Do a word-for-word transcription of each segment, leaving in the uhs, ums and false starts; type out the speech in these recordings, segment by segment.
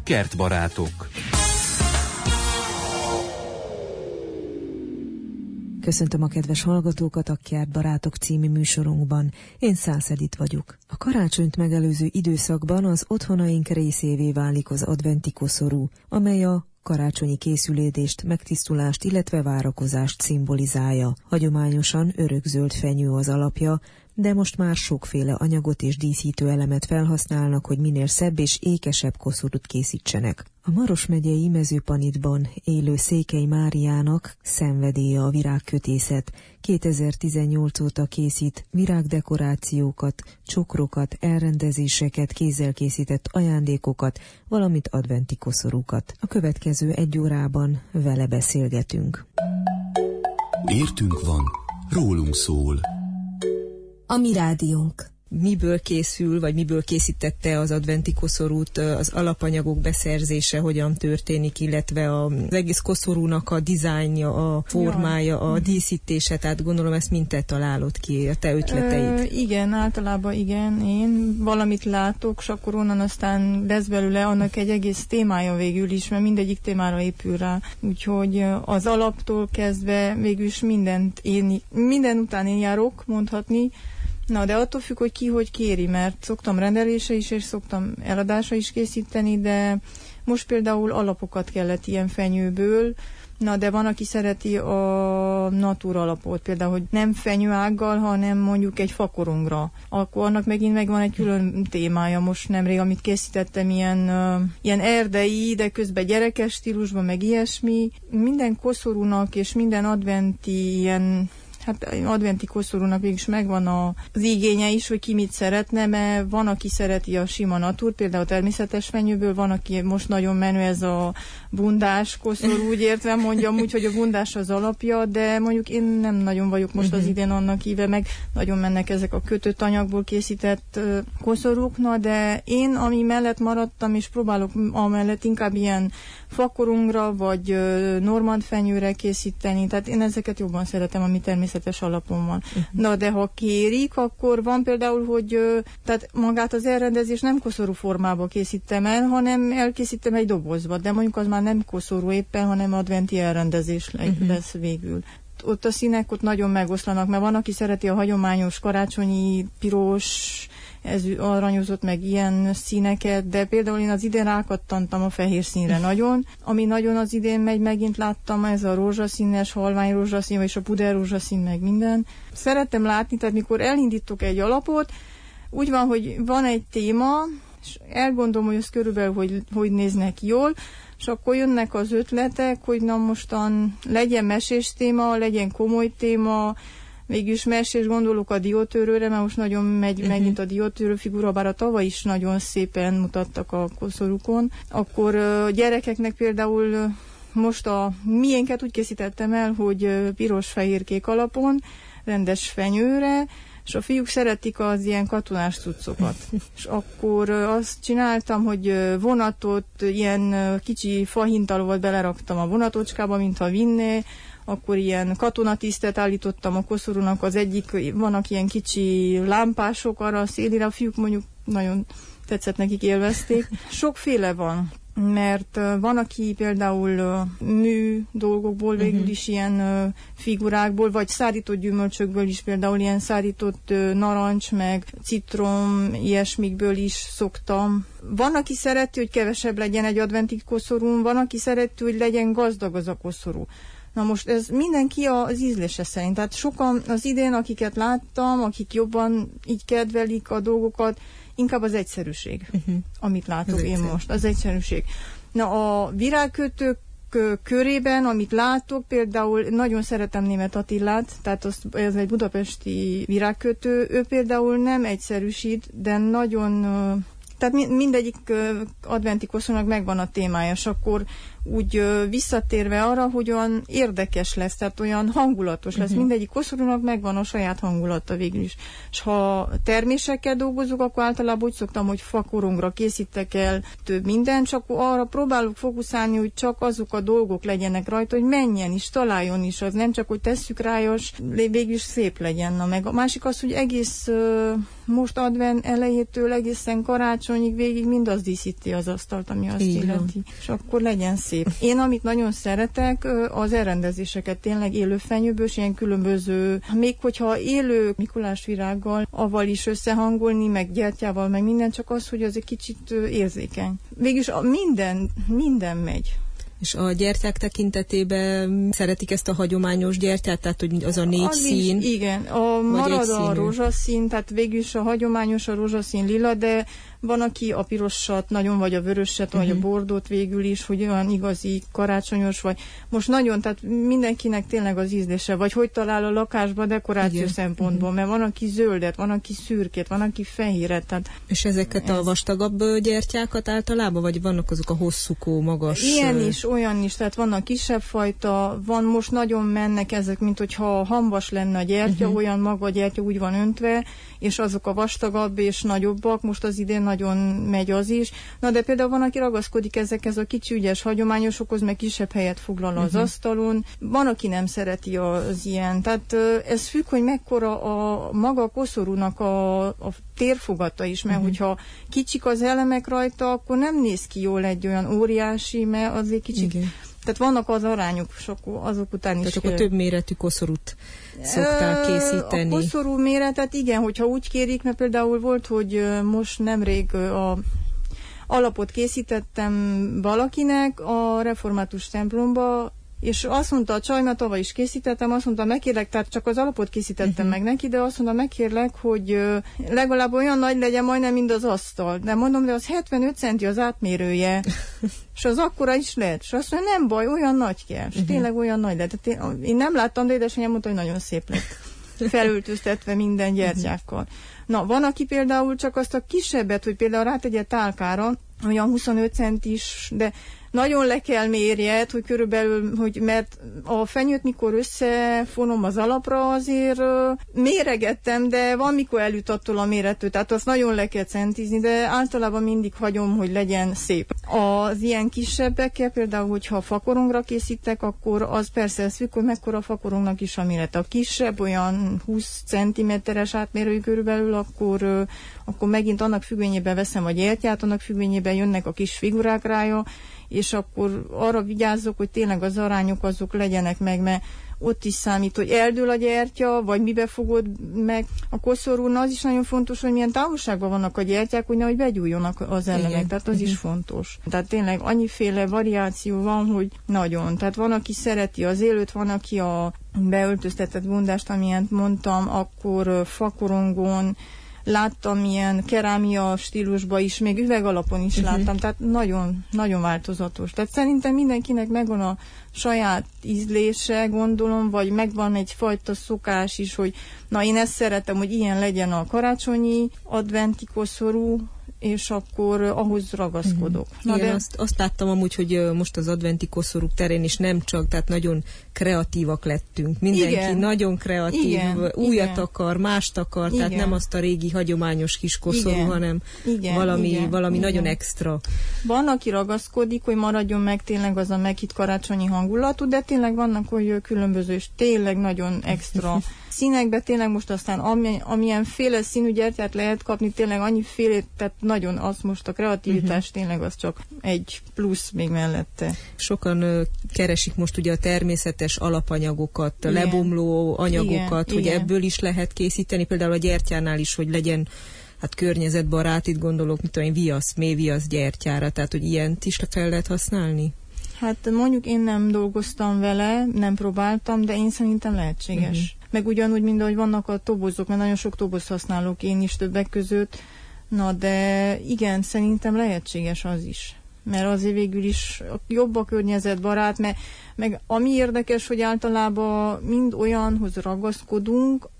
Kertbarátok. Köszöntöm a kedves hallgatókat a Kertbarátok című műsorunkban. Én Szász Edit vagyok. A karácsonyt megelőző időszakban az otthonaink részévé válik az adventi koszorú, amely a karácsonyi készülődést, megtisztulást, illetve várakozást szimbolizálja. Hagyományosan örökzöld fenyő az alapja, de most már sokféle anyagot és díszítő elemet felhasználnak, hogy minél szebb és ékesebb koszorút készítsenek. A Maros megyei Mezőpanitban élő Székely Máriának szenvedélye a virágkötészet. kétezer-tizennyolc óta készít virágdekorációkat, csokrokat, elrendezéseket, kézzel készített ajándékokat, valamint adventi koszorúkat. A következő egy órában vele beszélgetünk. Értünk van, rólunk szól. A mi rádiónk. Miből készül, vagy miből készítette az adventi koszorút, az alapanyagok beszerzése hogyan történik, illetve az egész koszorúnak a dizájnja, a formája, a díszítése, tehát gondolom ezt mind te találod ki, a te ötleteid. Ö, igen, általában igen, én valamit látok, és akkor onnan aztán lesz belőle annak egy egész témája végül is, mert mindegyik témára épül rá. Úgyhogy az alaptól kezdve végül is mindent én, minden után én járok, mondhatni. Na, de attól függ, hogy ki hogy kéri, mert szoktam rendelése is, és szoktam eladásra is készíteni, de most például alapokat kellett ilyen fenyőből, na, de van, aki szereti a natura alapot, például, hogy nem fenyőággal, hanem mondjuk egy fakorongra. Akkor annak megint megvan egy külön témája most nemrég, amit készítettem, ilyen, uh, ilyen erdei, de közben gyerekes stílusban, meg ilyesmi. Minden koszorúnak és minden adventi ilyen hát adventi koszorúnak végülis megvan a, az igénye is, hogy ki mit szeretne, mert van, aki szereti a sima natur, például a természetes fenyőből, van, aki most nagyon menő ez a bundás koszorú, úgy értve mondjam úgy, hogy a bundás az alapja, de mondjuk én nem nagyon vagyok most az idén annak híve, meg nagyon mennek ezek a kötött anyagból készített uh, koszorúk, na, de én, ami mellett maradtam, és próbálok amellett inkább ilyen fakorungra, vagy uh, normand fenyőre készíteni, tehát én ezeket jobban szeretem, ami természetes alapon van. Uh-huh. Na, de ha kérik, akkor van például, hogy uh, tehát magát az elrendezés nem koszorú formába készítem el, hanem elkészítem egy dobozba, de mondjuk az már nem koszorú éppen, hanem adventi elrendezés uh-huh. lesz végül. Ott a színek ott nagyon megoszlanak, mert van, aki szereti a hagyományos karácsonyi piros, ez aranyozott meg ilyen színeket, de például én az idén rákattantam a fehér színre nagyon, ami nagyon az idén megy, megint láttam, ez a rózsaszínes, halvány rózsaszín, és a puder rózsaszín, meg minden. Szeretem látni, tehát mikor elindítok egy alapot, úgy van, hogy van egy téma, és elgondolom, hogy az körülbelül hogy, hogy néznek jól, és akkor jönnek az ötletek, hogy na mostan legyen mesés téma, legyen komoly téma, végülis mesés, gondolok a diótörőre, mert most nagyon megy uh-huh. megint a diótörő figura, bár a tavaly is nagyon szépen mutattak a koszorúkon. Akkor uh, gyerekeknek például uh, most a miénket úgy készítettem el, hogy uh, piros-fehér-kék alapon, rendes fenyőre, és a fiúk szeretik az ilyen katonás cuccokat. És akkor uh, azt csináltam, hogy uh, vonatot, ilyen uh, kicsi fahintalóval beleraktam a vonatocskába, mintha vinné, akkor ilyen katonatisztet állítottam a koszorúnak, az egyik, vannak ilyen kicsi lámpások arra a szélére, a fiúk mondjuk nagyon tetszett, nekik élvezték. Sokféle van, mert van, aki például mű dolgokból, végül is ilyen figurákból, vagy szárított gyümölcsökből is, például ilyen szárított narancs, meg citrom, ilyesmikből is szoktam. Van, aki szereti, hogy kevesebb legyen egy adventi koszorún, van, aki szereti, hogy legyen gazdag az a koszorú. Na most ez mindenki az ízlése szerint. Tehát sokan az idén, akiket láttam, akik jobban így kedvelik a dolgokat, inkább az egyszerűség, uh-huh. amit látok én most, az egyszerűség. Na, a virágkötők körében, amit látok, például nagyon szeretem Németh Attilát, tehát az, ez egy budapesti virágkötő, ő például nem egyszerűsít, de nagyon... Tehát mindegyik adventi koszorúnak megvan a témája, és akkor úgy ö, visszatérve arra, hogy olyan érdekes lesz, tehát olyan hangulatos lesz. Uh-huh. Mindegyik koszorúnak megvan a saját hangulata végül is. És ha termésekkel dolgozok, akkor általában úgy szoktam, hogy fakorongra készítek el több mindent, csak arra próbálok fókuszálni, hogy csak azok a dolgok legyenek rajta, hogy menjen is, találjon is, az nem csak, hogy tesszük rá, és végül is szép legyen. Na, meg a másik az, hogy egész ö, most advent elejétől egészen karácsonyig végig mind az díszíti az asztalt, ami azt Igen. illeti. És akkor legyen szép. Én, amit nagyon szeretek, az elrendezéseket tényleg élő fenyőbős, ilyen különböző, még hogyha élő Mikulás virággal, avval is összehangolni, meg gyertyával, meg minden, csak az, hogy az egy kicsit érzékeny. Végülis a minden, minden megy. És a gyertyák tekintetében szeretik ezt a hagyományos gyertyát, tehát hogy az a négy az szín? Is, igen, a marad a rózsaszín, tehát végülis a hagyományos a rózsaszín lila, de van, aki a pirosat nagyon, vagy a vöröset, uh-huh. vagy a bordót végül is, hogy olyan igazi karácsonyos, vagy most nagyon, tehát mindenkinek tényleg az ízlése, vagy hogy talál a lakásba dekoráció igen. szempontból, uh-huh. mert van, aki zöldet, van, aki szürkét, van, aki fehéret. Tehát és ezeket ez... a vastagabb gyertyákat általában, vagy vannak azok a hosszúkó, magas? Ilyen is, olyan is, tehát vannak kisebb fajta, van, most nagyon mennek ezek, mint hogyha hambas lenne a gyertya, uh-huh. olyan maga a gyertya úgy van öntve, és azok a vastagabb és nagyobbak, most az idén nagyon megy az is. Na de például van, aki ragaszkodik ezekhez a kicsi ügyes hagyományosokhoz, meg kisebb helyet foglal az uh-huh. asztalon. Van, aki nem szereti az ilyen. Tehát ez függ, hogy mekkora a maga a koszorúnak a, a térfogata is, mert uh-huh. hogyha kicsik az elemek rajta, akkor nem néz ki jól egy olyan óriási, mert azért kicsik. Igen. Tehát vannak az arányok, sok azok után is. Tehát akkor több méretű koszorút szoktál készíteni. A koszorú méretet igen, hogyha úgy kérik, mert például volt, hogy most nemrég a alapot készítettem valakinek a református templomba, és azt mondta a csaj, mert tavaly is készítettem, azt mondta, megkérlek, tehát csak az alapot készítettem uh-huh. meg neki, de azt mondta, megkérlek, hogy legalább olyan nagy legyen majdnem, mint az asztal. De mondom, de az hetvenöt centi az átmérője, és az akkora is lehet. És azt mondja, nem baj, olyan nagy kell. És uh-huh. tényleg olyan nagy lett. Tehát én nem láttam, de édesanyám mondta, hogy nagyon szép lett. Felöltöztetve minden gyertyákkal. Uh-huh. Na, van, aki például csak azt a kisebbet, hogy például rátegye tálkára, olyan huszonöt centis, de nagyon le kell mérjed, hogy körülbelül, hogy mert a fenyőt, mikor összefonom az alapra, azért uh, méregettem, de van, mikor elüt attól a méretű, tehát azt nagyon le kell centizni, de általában mindig hagyom, hogy legyen szép. Az ilyen kisebbekkel, például, hogyha fakorongra készítek, akkor az persze ez függ, hogy mekkora a fakorongnak is a méret. A kisebb, olyan húsz centiméteres átmérőjű körülbelül, akkor, uh, akkor megint annak függvényében veszem a gyertyát, annak függvényében jönnek a kis figurák rája, és akkor arra vigyázzok, hogy tényleg az arányok azok legyenek meg, mert ott is számít, hogy eldől a gyertya, vagy mibe fogod meg a koszorúna. Az is nagyon fontos, hogy milyen távolságban vannak a gyertyák, hogy nehogy begyújjanak az elemek, igen. Tehát az uh-huh. is fontos. Tehát tényleg annyiféle variáció van, hogy nagyon. Tehát van, aki szereti az élőt, van, aki a beöltöztetett bundást, amilyen mondtam, akkor fakorongon, láttam ilyen kerámia stílusban is, még üvegalapon is uh-huh. láttam, tehát nagyon, nagyon változatos. Tehát szerintem mindenkinek megvan a saját ízlése, gondolom, vagy megvan egyfajta szokás is, hogy na én ezt szeretem, hogy ilyen legyen a karácsonyi adventi koszorú, és akkor ahhoz ragaszkodok. Mm. Na, igen, de... azt, azt láttam amúgy, hogy most az adventi koszorúk terén is nem csak, tehát nagyon kreatívak lettünk. Mindenki igen. nagyon kreatív, igen. újat igen. akar, mást akar, igen. tehát nem azt a régi hagyományos kis koszorú, igen. hanem igen. valami, igen. valami igen. nagyon extra. Van, aki ragaszkodik, hogy maradjon meg tényleg az a meghitt karácsonyi hangulatú, de tényleg vannak, hogy különböző, és tényleg nagyon extra színekbe, tényleg most aztán ami, amilyen féle színű gyertyát lehet kapni, tényleg annyi félét, tehát nagyon az most a kreativitás, uh-huh. tényleg az csak egy plusz még mellette. Sokan uh, keresik most ugye a természetes alapanyagokat, igen. lebomló anyagokat, igen, hogy igen. ebből is lehet készíteni, például a gyertyánál is, hogy legyen hát környezetbarát, itt gondolok, mit tudom én, viasz, mélyviasz gyertyára, tehát hogy ilyent is fel lehet használni? Hát mondjuk én nem dolgoztam vele, nem próbáltam, de én szerintem lehetséges. Uh-huh. Meg ugyanúgy, mint ahogy vannak a tobozok, mert nagyon sok toboz használok én is többek között, na de igen, szerintem lehetséges az is. Mert azért végül is jobb a környezetbarát, mert meg ami érdekes, hogy általában mind olyanhoz ragaszkodunk,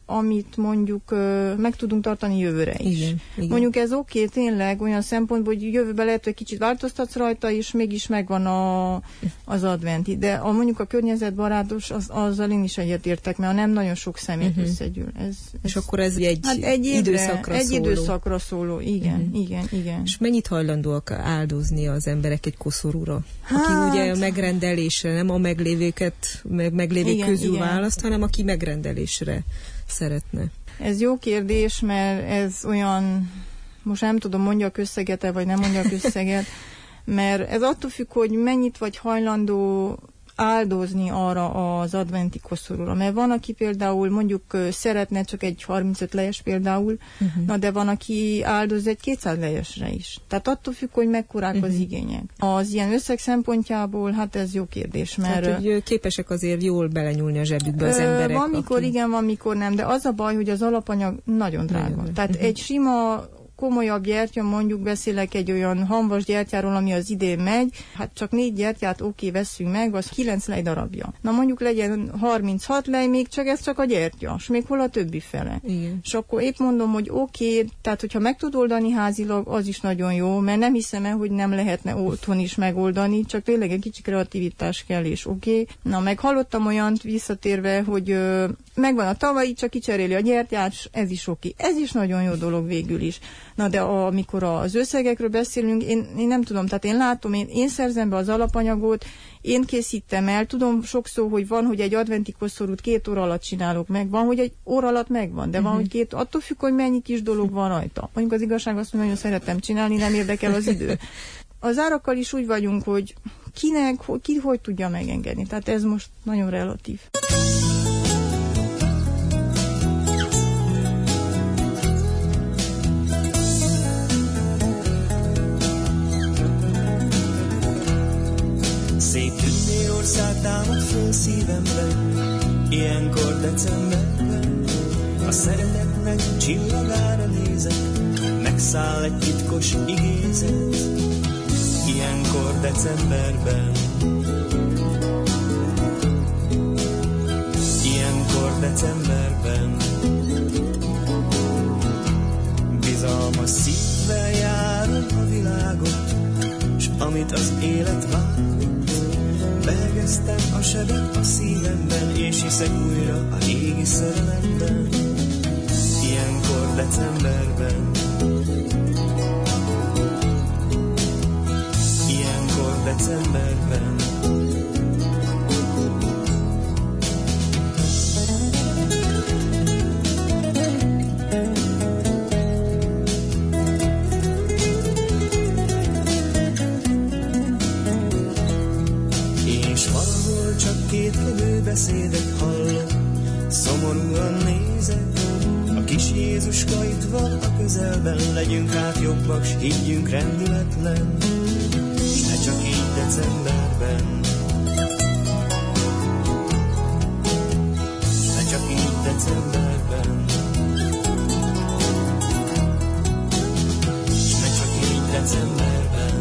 amit mondjuk uh, meg tudunk tartani jövőre is. Igen, igen. Mondjuk ez oké, okay, tényleg olyan szempontból, hogy jövőben lehet, hogy kicsit változtatsz rajta, és mégis megvan a, az adventi. De a, mondjuk a környezetbarátos, az, azzal én is egyetértek, mert nem nagyon sok szemét uh-huh. összegyűl. Ez, ez, és akkor ez egy, hát egy évre, időszakra egy szóló. időszakra szóló, igen, uh-huh. igen, igen. És mennyit hajlandóak áldozni az emberek egy koszorúra? Hát... Aki ugye megrendelésre, nem a meglévőket, meg, meglévők igen, közül igen. választ, hanem aki megrendelésre szeretne. Ez jó kérdés, mert ez olyan, most nem tudom, mondjak összeget-e, vagy nem mondjak összeget, mert ez attól függ, hogy mennyit vagy hajlandó áldozni arra az adventi koszorúra. Mert van, aki például mondjuk szeretne csak egy harmincöt lejes például, uh-huh. na de van, aki áldoz egy kétszáz lejesre is. Tehát attól függ, hogy mekkorák uh-huh. az igények. Az ilyen összeg szempontjából, hát ez jó kérdés, mert... Tehát, hogy képesek azért jól belenyúlni a zsebükbe az emberek. Van mikor aki... igen, van mikor nem, de az a baj, hogy az alapanyag nagyon drága. Nagyon. Tehát uh-huh. egy sima komolyabb gyertya, mondjuk beszélek egy olyan hamvas gyertyáról, ami az idén megy, hát csak négy gyertyát oké, veszünk meg, az kilenc lej darabja. Na mondjuk legyen harminchat lej, még csak ez csak a gyertya, és még hol a többi fele. Igen. És akkor épp mondom, hogy oké, tehát hogyha meg tud oldani házilag, az is nagyon jó, mert nem hiszem el, hogy nem lehetne otthon is megoldani, csak tényleg egy kicsi kreativitás kell, és oké. Na, meg hallottam olyant visszatérve, hogy ö, megvan a tavalyi, csak kicseréli a gyertyát, ez is oké. Ez is nagyon jó dolog végül is. Na de a, amikor az összegekről beszélünk, én, én nem tudom, tehát én látom, én, én szerzem be az alapanyagot, én készítem el, tudom sokszor, hogy van, hogy egy adventi koszorút két óra alatt csinálok meg, van, hogy egy óra alatt megvan, de uh-huh. van, hogy két, attól függ, hogy mennyi kis dolog van rajta. Mondjuk az igazság azt, hogy nagyon szeretem csinálni, nem érdekel az idő. Az árakkal is úgy vagyunk, hogy kinek, ki hogy tudja megengedni. Tehát ez most nagyon relatív. Szép tündérország támad föl szívemben, ilyenkor decemberben. A szeretetnek csillagára nézek, megszáll egy titkos igézet, ilyenkor decemberben. Ilyenkor decemberben. Bizalmas szívvel járom a világot, s amit az élet vár. Bergeztem a sebet a szívemben, és hiszek újra a régi szerelemben. Ilyenkor decemberben. Ilyenkor decemberben. Kétkedő beszédet hallok, szomorúan nézek. A kis Jézuska itt van a közelben, legyünk hát jobbak, s higgyünk rendületlen, s ne csak így decemberben. S ne csak így decemberben. S ne csak így decemberben.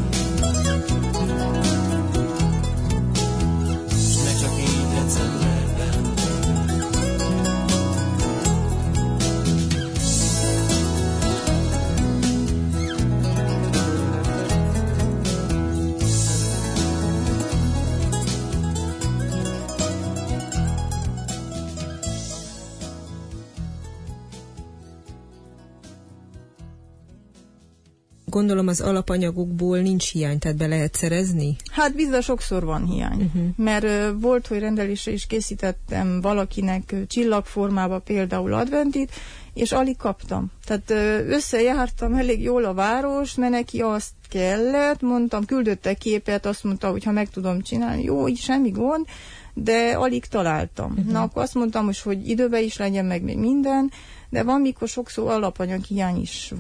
Gondolom az alapanyagokból nincs hiány, tehát be lehet szerezni? Hát bizony sokszor van hiány, uh-huh. mert uh, volt, hogy rendelésre is készítettem valakinek uh, csillagformába például adventit, és alig kaptam. Tehát uh, összejártam elég jól a város, mert neki azt kellett, mondtam, küldötte képet, azt mondta, hogy ha meg tudom csinálni, jó, így semmi gond, de alig találtam. Uh-huh. Na, akkor azt mondtam, hogy időben is legyen meg még minden, de van, mikor sokszor alapanyag hiány is van.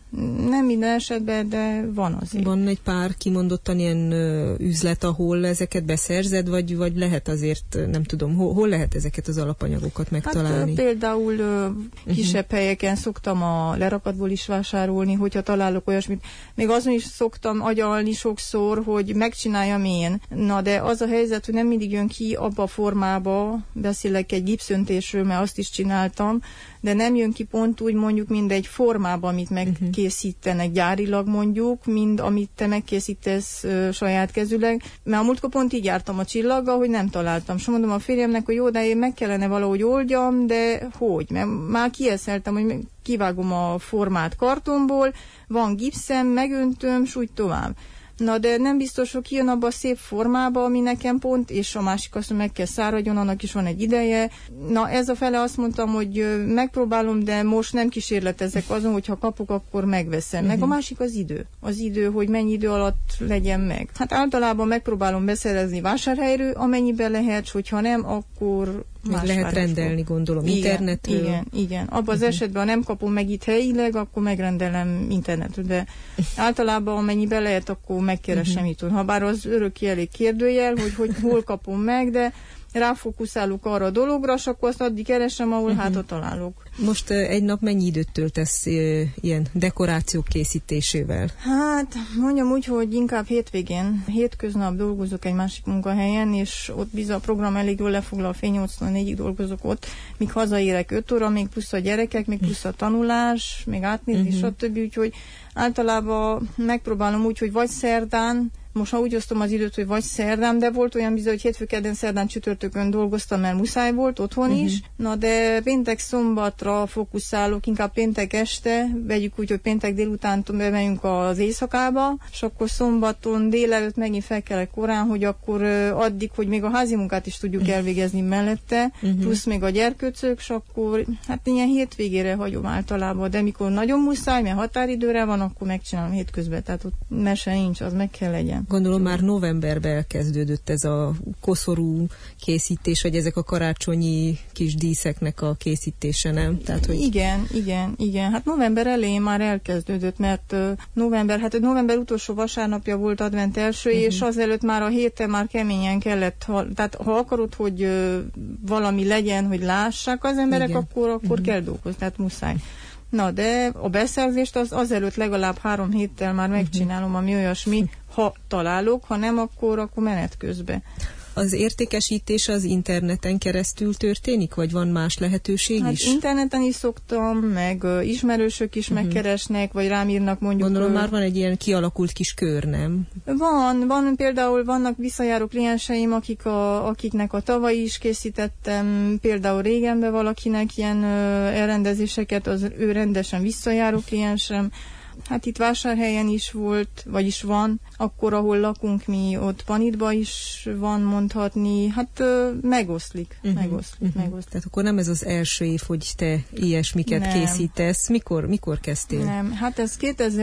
Nem minden esetben, de van azért. Van egy pár kimondottan ilyen ö, üzlet, ahol ezeket beszerzed, vagy, vagy lehet azért, nem tudom, hol, hol lehet ezeket az alapanyagokat megtalálni? Hát például ö, kisebb uh-huh. helyeken szoktam a lerakatból is vásárolni, hogyha találok olyasmit. Még azon is szoktam agyalni sokszor, hogy megcsináljam én. Na de az a helyzet, hogy nem mindig jön ki abba a formába, beszélek egy gipszöntésről, mert azt is csináltam, de nem jön ki pont úgy mondjuk, mind egy formában, amit megkészítenek gyárilag mondjuk, mind amit te megkészítesz ö, saját kezüleg. Mert a múltkor pont így jártam a csillaggal, hogy nem találtam. És mondom a férjemnek, hogy jó, de én meg kellene valahogy oldjam, de hogy? Mert már kieszeltem, hogy kivágom a formát kartonból, van gipszem, megöntöm, s úgy tovább. Na, de nem biztos, hogy kijön abba a szép formába, ami nekem pont, és a másik azt, hogy meg kell száradjon, annak is van egy ideje. Na, ez a fele azt mondtam, hogy megpróbálom, de most nem kísérletezek azon, hogyha kapok, akkor megveszem. Uh-huh. Meg a másik az idő. Az idő, hogy mennyi idő alatt legyen meg. Hát általában megpróbálom beszerezni vásárhelyről, amennyiben lehet, hogyha nem, akkor Más lehet rendelni, gondolom, igen, internetről. Igen, igen. Abban az uh-huh. esetben, ha nem kapom meg itt helyileg, akkor megrendelem internetről, de általában amennyiben lehet, akkor megkeresem uh-huh. itthon. Habár az öröki elég kérdőjel, hogy, hogy hol kapom meg, de ráfókuszálok arra a dologra, és akkor azt addig keresem, ahol uh-huh. hátra találok. Most uh, egy nap mennyi időt töltesz uh, ilyen dekorációk készítésével? Hát, mondjam úgy, hogy inkább hétvégén. Hétköznap dolgozok egy másik munkahelyen, és ott bizony a program elég jól lefoglal, fél nyolctól négyig dolgozok ott, míg hazaérek öt óra, még plusz a gyerekek, még plusz a tanulás, még átnézni, uh-huh. stb. Úgyhogy általában megpróbálom úgy, hogy vagy szerdán, most ha úgy osztom az időt, hogy vagy szerdán, de volt olyan bizony, hogy hétfő, kedden, szerdán, csütörtökön dolgoztam, mert muszáj volt otthon uh-huh. is. Na de péntek, szombatra fókuszálok, inkább péntek este, vegyük úgy, hogy péntek délután bemegyünk az éjszakába, és akkor szombaton délelőtt megint fel kellek korán, hogy akkor addig, hogy még a házi munkát is tudjuk uh-huh. elvégezni mellette, uh-huh. plusz még a gyerkőcök, és akkor hát ilyen hétvégére hagyom általában, de mikor nagyon muszáj, mert határidőre van, akkor megcsinálom hétközben, tehát ott mese nincs, az meg kell legyen. Gondolom már novemberben elkezdődött ez a koszorú készítés, vagy ezek a karácsonyi kis díszeknek a készítése, nem? Tehát, hogy... Igen, igen, igen. Hát november elején már elkezdődött, mert uh, november, hát november utolsó vasárnapja volt advent első, uh-huh. és azelőtt már a héten már keményen kellett, ha, tehát ha akarod, hogy uh, valami legyen, hogy lássák az emberek, igen. akkor, akkor uh-huh. kell dolgozni, tehát muszáj. Na, de a beszerzést az azelőtt legalább három héttel már megcsinálom, ami olyasmi, ha találok, ha nem, akkor, akkor menet közben. Az értékesítés az interneten keresztül történik, vagy van más lehetőség hát is? Interneten is szoktam, meg uh, ismerősök is uh-huh. megkeresnek, vagy rám írnak mondjuk... Gondolom uh, már van egy ilyen kialakult kis kör, nem? Van, van például vannak visszajáró klienseim, akik a, akiknek a tavaly is készítettem, például régenben valakinek ilyen uh, elrendezéseket, az ő rendesen visszajáró kliensem. Hát itt Vásárhelyen is volt, vagyis van, akkor, ahol lakunk mi, ott Panitban is van mondhatni, hát ö, megoszlik, uh-huh, megoszlik, uh-huh. megoszlik. Tehát akkor nem ez az első év, hogy te ilyesmiket nem. készítesz. Mikor, mikor kezdtél? Nem, hát ez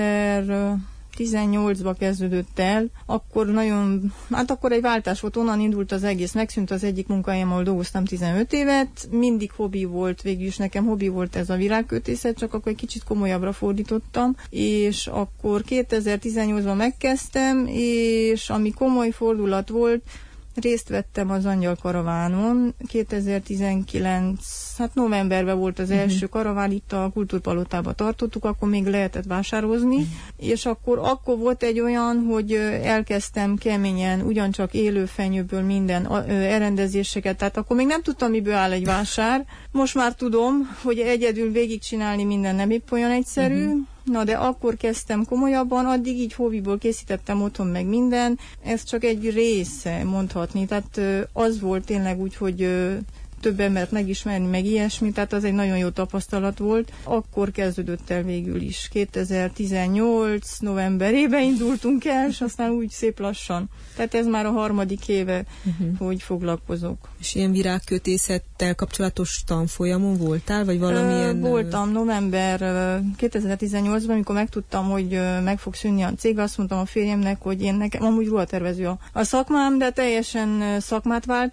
kétezer-tizennyolcban kezdődött el, akkor nagyon, hát akkor egy váltás volt, onnan indult az egész, megszűnt az egyik munkahelyem, ahol dolgoztam tizenöt évet, mindig hobbi volt, végül is nekem hobbi volt ez a virágkötészet, csak akkor egy kicsit komolyabbra fordítottam, és akkor kétezer-tizennyolcban megkezdtem, és ami komoly fordulat volt, részt vettem az Angyal Karavánon, kétezer-tizenkilenc, hát novemberben volt az első uh-huh. karaván, itt a Kultúrpalotában tartottuk, akkor még lehetett vásározni, uh-huh. és akkor, akkor volt egy olyan, hogy elkezdtem keményen, ugyancsak élőfenyőből minden elrendezéseket, tehát akkor még nem tudtam, miből áll egy vásár. Most már tudom, hogy egyedül végigcsinálni minden nem épp olyan egyszerű, uh-huh. Na, de akkor kezdtem komolyabban, addig így hobbiból készítettem otthon meg minden, ez csak egy része mondhatni, tehát az volt tényleg úgy, hogy több embert megismerni, meg ilyesmi, tehát az egy nagyon jó tapasztalat volt. Akkor kezdődött el végül is. kétezer-tizennyolc novemberében indultunk el, és aztán úgy szép lassan. Tehát ez már a harmadik éve, uh-huh. hogy foglalkozok. És ilyen virágkötészettel kapcsolatos tanfolyamon voltál, vagy valamilyen... Voltam november kétezer-tizennyolcban, amikor megtudtam, hogy meg fog szűnni a cég, azt mondtam a férjemnek, hogy én nekem amúgy ruhatervező a, a szakmám, de teljesen szakmát váltok,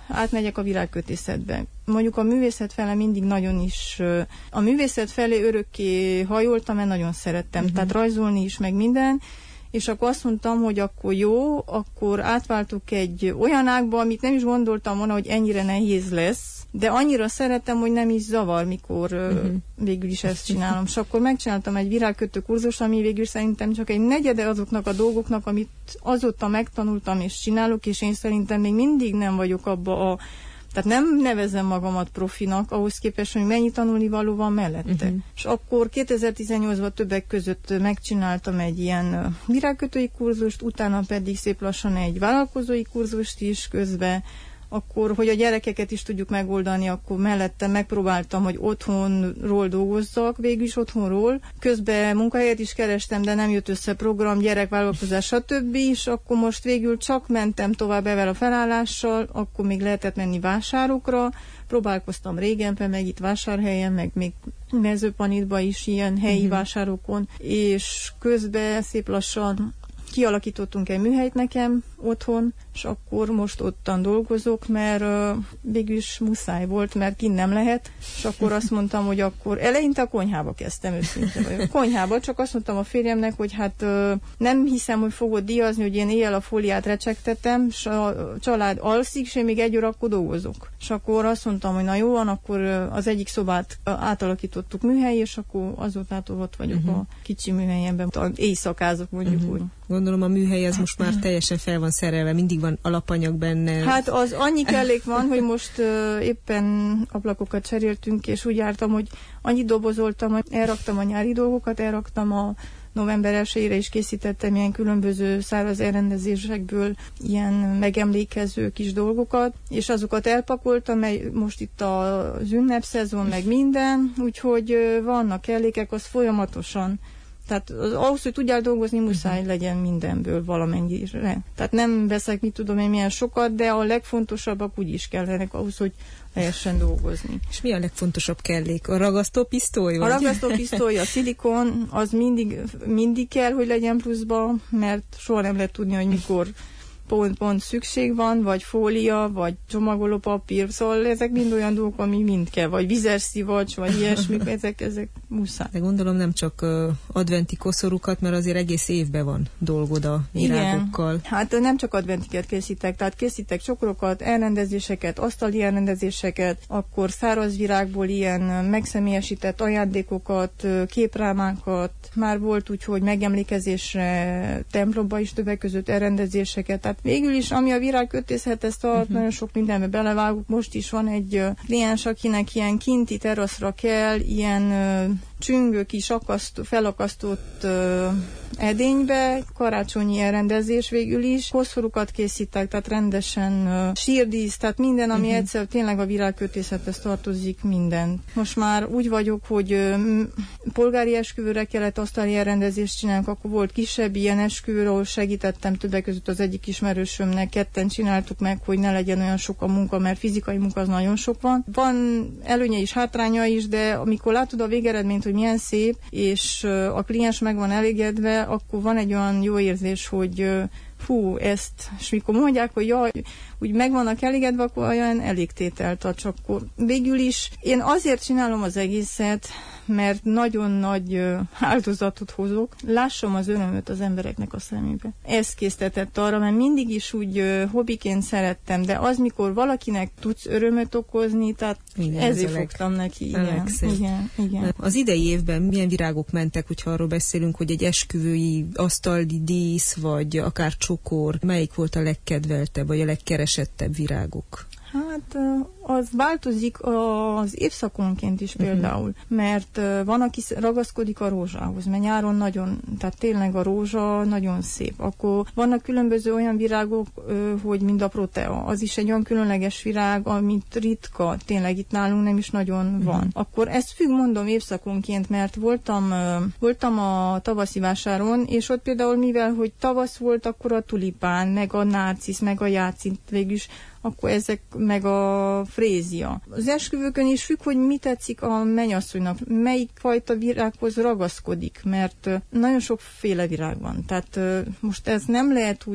átmegyek a virágkötészetbe. Mondjuk a művészet fele mindig nagyon is, a művészet felé örökké hajoltam, mert nagyon szerettem, uh-huh. tehát rajzolni is, meg minden, és akkor azt mondtam, hogy akkor jó, akkor átváltok egy olyan ágba, amit nem is gondoltam volna, hogy ennyire nehéz lesz, de annyira szerettem, hogy nem is zavar, mikor uh-huh. végül is ezt csinálom. És akkor megcsináltam egy virágkötő kurzust, ami végül szerintem csak egy negyede azoknak a dolgoknak, amit azóta megtanultam és csinálok, és én szerintem még mindig nem vagyok abba a... Tehát nem nevezem magamat profinak, ahhoz képest, hogy mennyi tanulnivaló van mellette. Uh-huh. És akkor kétezer-tizennyolcban többek között megcsináltam egy ilyen virágkötői kurzust, utána pedig szép lassan egy vállalkozói kurzust is közben. Akkor, hogy a gyerekeket is tudjuk megoldani, akkor mellette megpróbáltam, hogy otthonról dolgozzak, végül is otthonról. Közben munkahelyet is kerestem, de nem jött össze program, gyerekvállalkozás, stb. És akkor most végül csak mentem tovább ezzel a felállással, akkor még lehetett menni vásárokra. Próbálkoztam Régenben, meg itt Vásárhelyen, meg még Mezőpanitban is ilyen helyi uh-huh. vásárokon, és közben szép lassan kialakítottunk egy műhelyt nekem otthon, és akkor most ottan dolgozok, mert uh, végül is muszáj volt, mert kint nem lehet, és akkor azt mondtam, hogy akkor eleinte a konyhába kezdtem, őszinte vagyok. Konyhába, csak azt mondtam a férjemnek, hogy hát uh, nem hiszem, hogy fogod díjazni, hogy én éjjel a fóliát recsegtetem, és a család alszik, és én még egy óra akkor dolgozok. És akkor azt mondtam, hogy na jó van, akkor uh, az egyik szobát uh, átalakítottuk műhely, és akkor azótától ott vagyok uh-huh. a kicsi műhelyemben, éjszakázok mondjuk uh-huh. úgy. Gondolom a műhely ez most már teljesen fel van szerelve, mindig van alapanyag benne. Hát az annyi kellék van, hogy most uh, éppen ablakokat cseréltünk, és úgy jártam, hogy annyit dobozoltam, hogy elraktam a nyári dolgokat, elraktam a november elsejére is készítettem ilyen különböző száraz elrendezésekből ilyen megemlékező kis dolgokat, és azokat elpakoltam, mert most itt az ünnepszezon, meg minden, úgyhogy uh, vannak kellékek, az folyamatosan. Tehát az, ahhoz, hogy tudjál dolgozni, muszáj legyen mindenből valamennyire. Tehát nem veszek, mit tudom én, milyen sokat, de a legfontosabbak úgy is kellenek ahhoz, hogy lehessen dolgozni. És mi a legfontosabb kellék? A ragasztópisztoly? A ragasztópisztoly, a szilikon, az mindig, mindig kell, hogy legyen pluszba, mert soha nem lehet tudni, hogy mikor pont-pont szükség van, vagy fólia, vagy csomagoló papír, szóval ezek mind olyan dolgok, ami mind kell, vagy vizes szivacs, vagy ilyesmi, ezek, ezek muszáj. De gondolom nem csak uh, adventi koszorukat, mert azért egész évben van dolgod a virágokkal. Igen. Hát nem csak adventiket készítek, tehát készítek csokrokat, elrendezéseket, asztali elrendezéseket, akkor száraz virágból ilyen megszemélyesített ajándékokat, képrámákat, már volt úgy, hogy megemlékezésre templomba is többek között elrendezéseket, tehát végül is, ami a virágkötészet, ezt a uh-huh. nagyon sok mindenbe belevágunk. Most is van egy uh, kliens, akinek ilyen kinti teraszra kell, ilyen uh, csüngő kis akasztó, felakasztott uh, edénybe, karácsonyi elrendezés végül is. Koszorukat készítek, tehát rendesen uh, sírdísz, tehát minden, ami uh-huh. egyszer tényleg a virágkötészethez tartozik, minden. Most már úgy vagyok, hogy uh, polgári esküvőre kellett asztali elrendezést csinálni, akkor volt kisebb ilyen esküvő, ahol segítettem többek között az egyik ismerősömnek, ketten csináltuk meg, hogy ne legyen olyan sok a munka, mert fizikai munka az nagyon sok van. Van előnye is, hátránya is, de amikor látod a végeredményt, hogy milyen szép, és a kliens meg van elégedve, akkor van egy olyan jó érzés, hogy hú, ezt, és mikor mondják, hogy jaj, úgy meg vannak elégedve, akkor olyan elégtételt ad, csak akkor végül is én azért csinálom az egészet, mert nagyon nagy áldozatot hozok. Lássam az örömöt az embereknek a szemébe. Ez késztetett arra, mert mindig is úgy hobbiként szerettem, de az, mikor valakinek tudsz örömöt okozni, tehát igen, ezért ez fogtam leg, neki. Igen, igen, igen. Az idei évben milyen virágok mentek, hogyha arról beszélünk, hogy egy esküvői asztali dísz, vagy akár csokor, melyik volt a legkedveltebb, vagy a legkeresettebb virágok? Hát az változik az évszakonként is például, uh-huh. mert van, aki ragaszkodik a rózsához, mert nyáron nagyon, tehát tényleg a rózsa nagyon szép. Akkor vannak különböző olyan virágok, hogy mind a protea, az is egy olyan különleges virág, amit ritka, tényleg itt nálunk nem is nagyon uh-huh. van. Akkor ezt függ, mondom, évszakonként, mert voltam, voltam a tavaszi vásáron, és ott például, mivel, hogy tavasz volt, akkor a tulipán, meg a nárcisz, meg a jácint végülis, akkor ezek meg a frézia. Az esküvőkön is függ, hogy mi tetszik a mennyasszonynak, melyik fajta virághoz ragaszkodik, mert nagyon sokféle virág van. Tehát most ez nem lehet úgy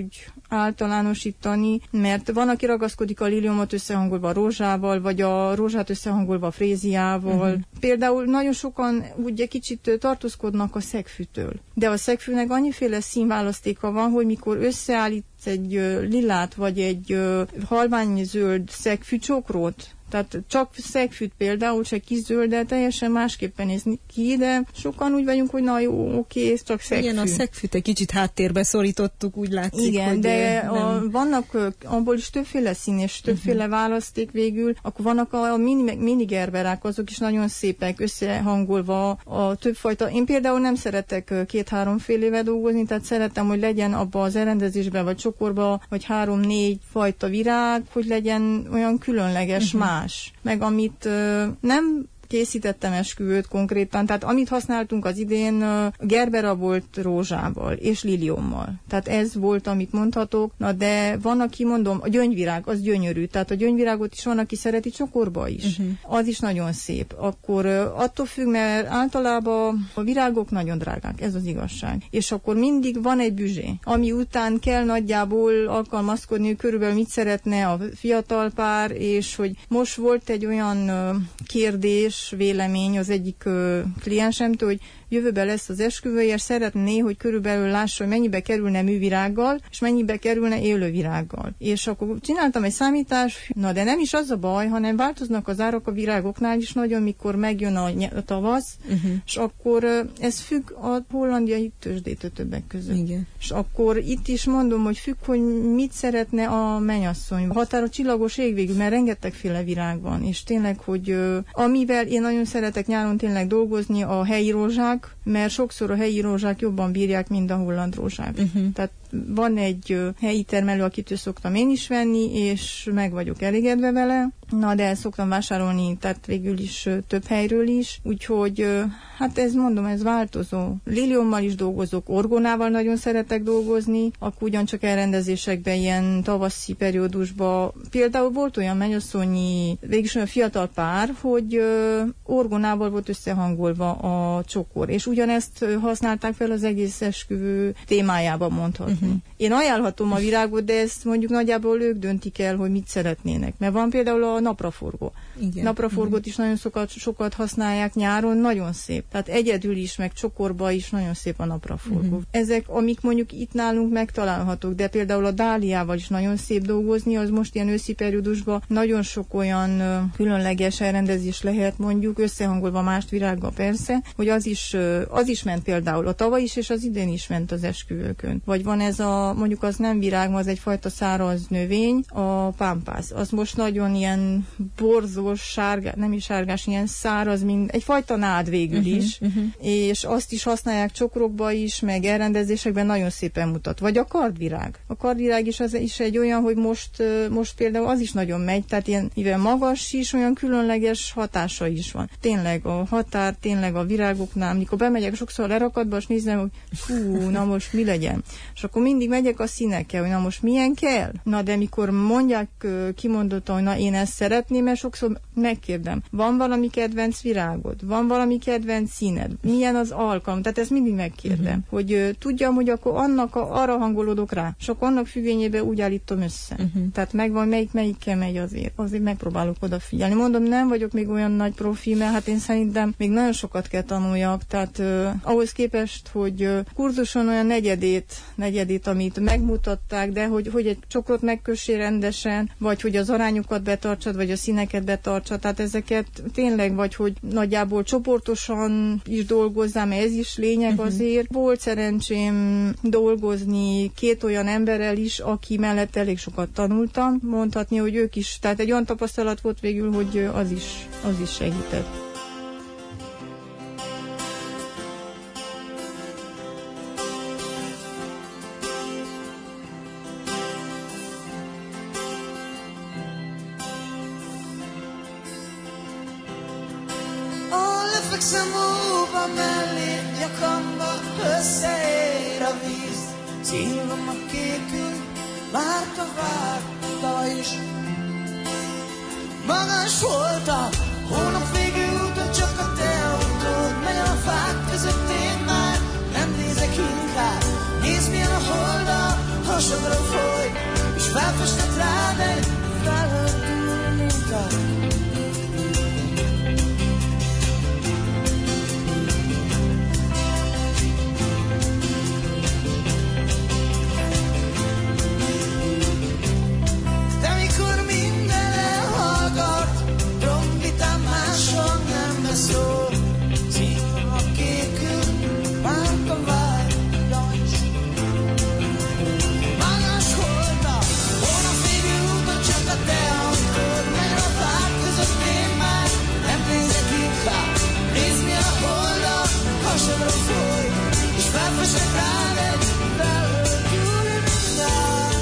általánosítani, mert van, aki ragaszkodik a liliomot összehangolva a rózsával, vagy a rózsát összehangolva a fréziával. Uh-huh. Például nagyon sokan ugye kicsit tartózkodnak a szegfűtől. De a szegfűnek annyiféle színválasztéka van, hogy mikor összeállít egy uh, lilát, vagy egy uh, halványzöld szegfűcsokrót, tehát csak szegfűt például, csak kis zölddel teljesen másképpen néz ki, de sokan úgy vagyunk, hogy na jó, oké, ez csak szegfű. Igen, a szegfűt egy kicsit háttérbe szorítottuk, úgy látszik, igen, hogy de nem... a, vannak abból is többféle szín és többféle uh-huh. választék végül, akkor vannak a, a mini, mini gerberák, azok is nagyon szépek, összehangolva a többfajta. Én például nem szeretek két-háromfélével dolgozni, tehát szeretem, hogy legyen abba az elrendezésben, vagy csokorba, vagy három-négy fajta virág, hogy legyen olyan különleges uh-huh. más. Meg amit uh, nem készítettem esküvőt konkrétan, tehát amit használtunk az idén, uh, gerbera volt rózsával és liliommal. Tehát ez volt, amit mondhatok. Na de van, aki mondom, a gyöngyvirág, az gyönyörű. Tehát a gyöngyvirágot is van, aki szereti csokorba is. Uh-huh. Az is nagyon szép. Akkor uh, attól függ, mert általában a virágok nagyon drágák, ez az igazság. És akkor mindig van egy büzsé, ami után kell nagyjából alkalmazkodni, hogy körülbelül mit szeretne a fiatal pár, és hogy most volt egy olyan uh, kérdés, vélemény az egyik uh, kliensemtől, hogy jövőben lesz az esküvője, és szeretné, hogy körülbelül lássa, hogy mennyibe kerülne művirággal, és mennyibe kerülne élővirággal. És akkor csináltam egy számítást, na de nem is az a baj, hanem változnak az árak a virágoknál is nagyon, mikor megjön a, a tavasz, uh-huh. és akkor uh, ez függ a hollandiai tőzsdétől többek között. Igen. És akkor itt is mondom, hogy függ, hogy mit szeretne a mennyasszony. A határa csillagos égvégű, mert rengetegféle virág van, és tényleg, hogy uh, amivel én nagyon szeretek nyáron tényleg dolgozni, a helyi rózsák, mert sokszor a helyi rózsák jobban bírják, mint a holland rózsák. Uh-huh. Tehát van egy uh, helyi termelő, akitől szoktam én is venni, és meg vagyok elégedve vele. Na, de szoktam vásárolni, tehát végül is uh, több helyről is. Úgyhogy, uh, hát ez mondom, ez változó. Liliommal is dolgozok, orgonával nagyon szeretek dolgozni, akkor ugyancsak elrendezésekben, ilyen tavaszi periódusban. Például volt olyan mennyasszonyi, végülis olyan fiatal pár, hogy uh, orgonával volt összehangolva a csokor, és ugyanezt uh, használták fel az egész esküvő témájában, mondhatni. Uh-huh. Én ajánlhatom a virágot, de ezt mondjuk nagyjából ők döntik el, hogy mit szeretnének. Mert van például a napraforgó. Igen. Napraforgót uh-huh. is nagyon sokat, sokat használják nyáron, nagyon szép. Tehát egyedül is, meg csokorba is nagyon szép a napraforgó. Uh-huh. Ezek, amik mondjuk itt nálunk megtalálhatók, de például a dáliával is nagyon szép dolgozni, az most ilyen őszi periódusban nagyon sok olyan uh, különleges elrendezés lehet, mondjuk összehangolva más virággal persze, hogy az is, uh, az is ment például a tavaly is, és az idén is ment az esküvőkön. Vagy van ez a, mondjuk az nem virág, az egyfajta száraz növény, a pámpász. Az most nagyon ilyen borzós, sárgás, nem is sárgás, ilyen száraz, mint egyfajta nád végül uh-huh, is, uh-huh. és azt is használják csokrokba is, meg elrendezésekben nagyon szépen mutat. Vagy a kardvirág. A kardvirág is az is egy olyan, hogy most, most például az is nagyon megy, tehát ilyen, mivel magas is, olyan különleges hatása is van. Tényleg a határ, tényleg a virágoknál, mikor bemegyek sokszor a lerakatba, és nézem, hogy hú, na most mi legyen. És akkor mindig megyek a színekkel, hogy na most milyen kell? Na de mikor mondják kimondottan, hogy na én ezt szeretném, mert sokszor megkérdem, van valami kedvenc virágod? Van valami kedvenc színed? Milyen az alkalom? Tehát ezt mindig megkérdem, uh-huh. hogy uh, tudjam, hogy akkor annak a, arra hangolódok rá, és akkor annak függvényében úgy állítom össze. Uh-huh. Tehát megvan, melyik melyikkel megy azért. Azért megpróbálok odafigyelni. Mondom, nem vagyok még olyan nagy profi, mert hát én szerintem még nagyon sokat kell tanuljak, tehát uh, ahhoz képest, hogy uh, kurzuson olyan negyedét, negyedét, amit megmutatták, de hogy, hogy egy csokrot megkössé rendesen, vagy hogy az arányokat betartsad, vagy a színeket betartsad, tehát ezeket tényleg, vagy hogy nagyjából csoportosan is dolgozzám, mert ez is lényeg uh-huh. azért. Volt szerencsém dolgozni két olyan emberrel is, aki mellett elég sokat tanultam, mondhatni, hogy ők is, tehát egy olyan tapasztalat volt végül, hogy az is, az is segített. Lefekszem óva mellé, nyakamba összeér a víz. Szívom a kékül, várta, várta is. Magas volt a hónap végű úton, csak a te autód megy a fák között, én már nem nézek inkább. Nézd, milyen a hold a hasadra folyt. hasadra folyt, és felfestett rád egy felhőt túli minden.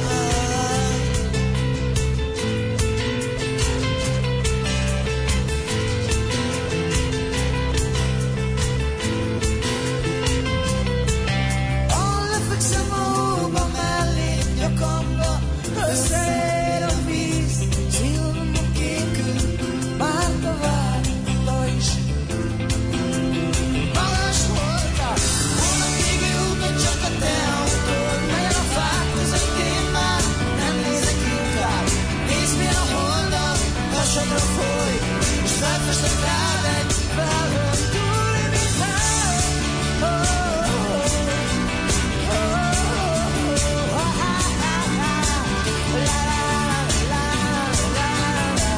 Ahol lefekszem a hóba mellé, nyakamba összeér a víz, csillogom kékül, már továbbra is. Magas voltál, volna végű úton csak a te autód, melyen a fák között én már nem nézek inkább. Nézd, milyen a holdat, hasadra folyt, és felfestett rád egy felhőn túli minden. Oh, oh, oh, oh, oh, ah, ah, ah, ah. La, la, la, la, la,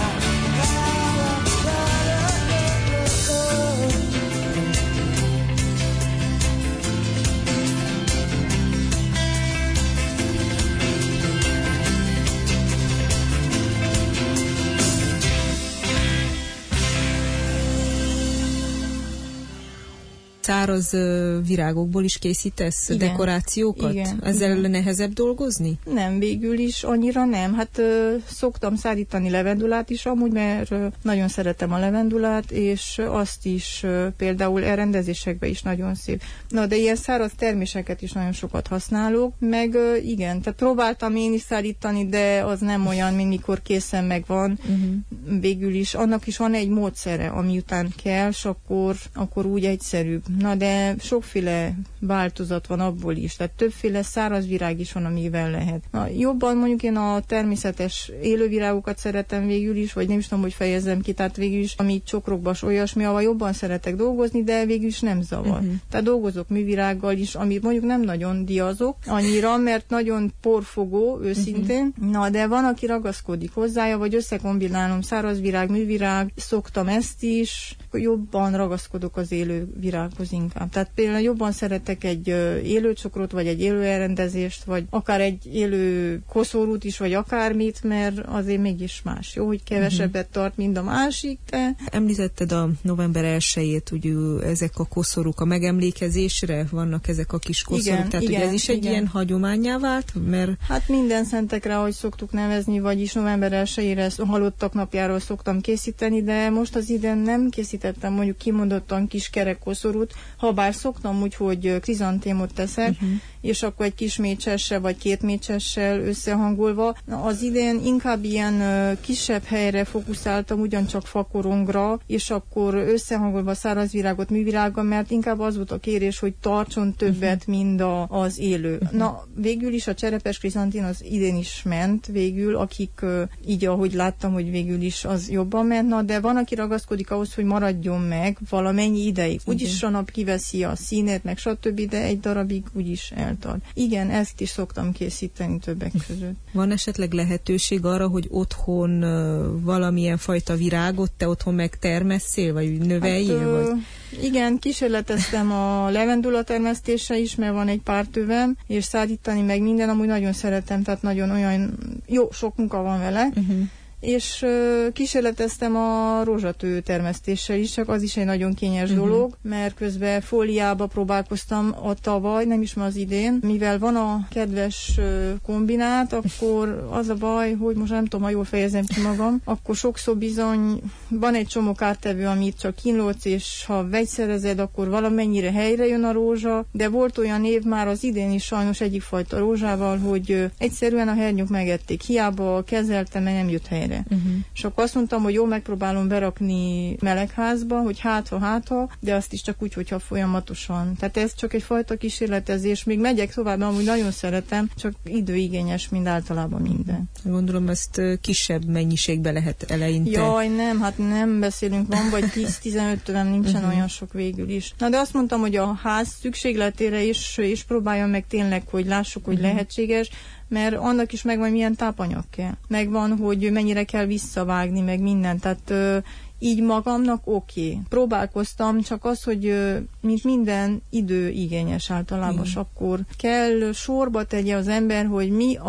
Száraz ö, virágokból is készítesz Igen. dekorációkat? Igen. Ezzel Igen. nehezebb dolgozni? Nem, végül is annyira nem. Hát ö, szoktam szállítani levendulát is amúgy, mert ö, nagyon szeretem a levendulát, és azt is ö, például elrendezésekben is nagyon szép. Na, de ilyen száraz terméseket is nagyon sokat használok, meg ö, igen, tehát próbáltam én is szállítani, de az nem olyan, mint mikor készen megvan. Uh-huh. Végül is annak is van egy módszere, ami után kell, és akkor, akkor úgy egyszerűbb. Na, de sokféle változat van abból is, tehát többféle száraz virág is van, amivel lehet. Na, jobban mondjuk én a természetes élővirágokat szeretem végül is, vagy nem is tudom, hogy fejezzem ki, tehát végül is, ami csokrokbas olyasmi, ahol jobban szeretek dolgozni, de végül is nem zavar. Uh-huh. Tehát dolgozok művirággal is, amit mondjuk nem nagyon diazok annyira, mert nagyon porfogó, őszintén. Uh-huh. Na, de van, aki ragaszkodik hozzája, vagy összekombinálom száraz virág, művirág, szoktam ezt is, jobban ragaszkodok az élő virághoz inkább. Tehát például jobban szeretek egy élő csokrot, vagy egy élő elrendezést, vagy akár egy élő koszorút is, vagy akármit, mert azért mégis más. Jó, hogy kevesebbet tart, mint a másik, de... Említetted a november elsejét, ugye ezek a koszorúk a megemlékezésre vannak, ezek a kis koszorúk, igen, tehát igen, ugye ez is egy igen. ilyen hagyománnyá vált, mert... Hát minden szentekre, ahogy szoktuk nevezni, vagyis november elsejére halottak napjáról szoktam készíteni, de most az idén nem készítettem mondjuk kimondottan kis kerek koszorút, ha bár szoktam úgy, hogy krizantémot teszek, uh-huh. és akkor egy kis mécsessel vagy két mécsessel összehangolva. Az idén inkább ilyen uh, kisebb helyre fókuszáltam, ugyancsak fakorongra, és akkor összehangolva szárazvirágot művirággal, mert inkább az volt a kérés, hogy tartson többet, uh-huh. mint a, az élő. Uh-huh. Na, végül is a cserepes krizantin az idén is ment végül, akik uh, így, ahogy láttam, hogy végül is az jobban ment, na, de van, aki ragaszkodik ahhoz, hogy maradjon meg valamennyi ideig. Úgyis uh-huh. a nap kiveszi a színét, meg stb., de egy darabig úgyis eltart. Igen, ezt is szoktam készíteni többek között. Van esetleg lehetőség arra, hogy otthon uh, valamilyen fajta virágot te otthon megtermesszél, vagy növeljél? Hát, vagy? Uh, igen, kísérleteztem a levendula termesztése is, mert van egy pár tövem, és szállítani meg minden, amúgy nagyon szeretem, tehát nagyon olyan, jó, sok munka van vele, uh-huh. és uh, kísérleteztem a rózsatő termesztéssel is, csak az is egy nagyon kényes uh-huh. dolog, mert közben fóliába próbálkoztam a tavaly, nem is ma az idén, mivel van a kedves uh, kombinát, akkor az a baj, hogy most nem tudom, ha jól fejezem ki magam, akkor sokszor bizony van egy csomó kártevő, amit csak kínlódsz, és ha vegyszerezed, akkor valamennyire helyre jön a rózsa, de volt olyan év már az idén is sajnos egyik fajta rózsával, hogy uh, egyszerűen a hernyók megették, hiába kezeltem, mert nem jött helyre. Uh-huh. És akkor azt mondtam, hogy jó, megpróbálom berakni melegházba, hogy hátha, hátha, de azt is csak úgy, hogyha folyamatosan. Tehát ez csak egyfajta kísérletezés. Még megyek tovább, amúgy nagyon szeretem, csak időigényes, mint általában minden. Gondolom, ezt kisebb mennyiségbe lehet eleinte. Jaj, nem, hát nem beszélünk, van vagy tíz-tizenöt tövem, nincsen uh-huh. olyan sok végül is. Na de azt mondtam, hogy a ház szükségletére is, is próbáljam meg tényleg, hogy lássuk, hogy uh-huh. lehetséges, mert annak is megvan, milyen tápanyag kell. Megvan, hogy mennyire kell visszavágni, meg minden. Tehát ö, így magamnak oké. Okay. Próbálkoztam, csak az, hogy ö, mint minden idő igényes általában, akkor kell sorba tegye az ember, hogy mi a